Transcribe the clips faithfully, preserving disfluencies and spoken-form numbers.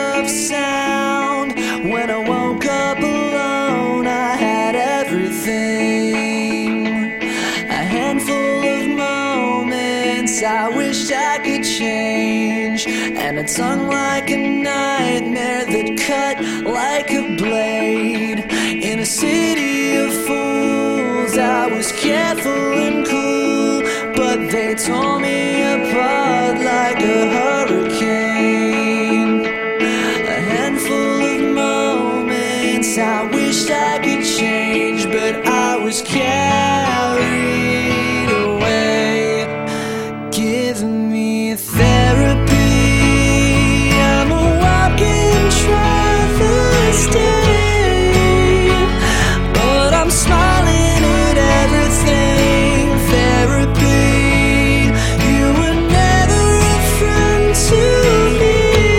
of sound. When I woke up alone, I had everything. A handful of moments I wished I could change, and a tongue like a nightmare that cut like a blade. In a city of fools, I was careful and cool, but they tore me apart like a hurricane. A handful of moments I wished I could change, but I was carried away. Give me therapy, I'm a walking travesty, but I'm smiling at everything. Therapy, you were never a friend to me,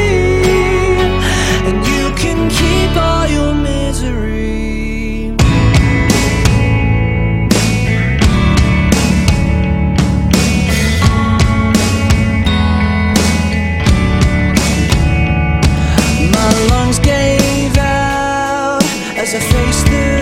and you can keep all your misery. My lungs gave out as I faced the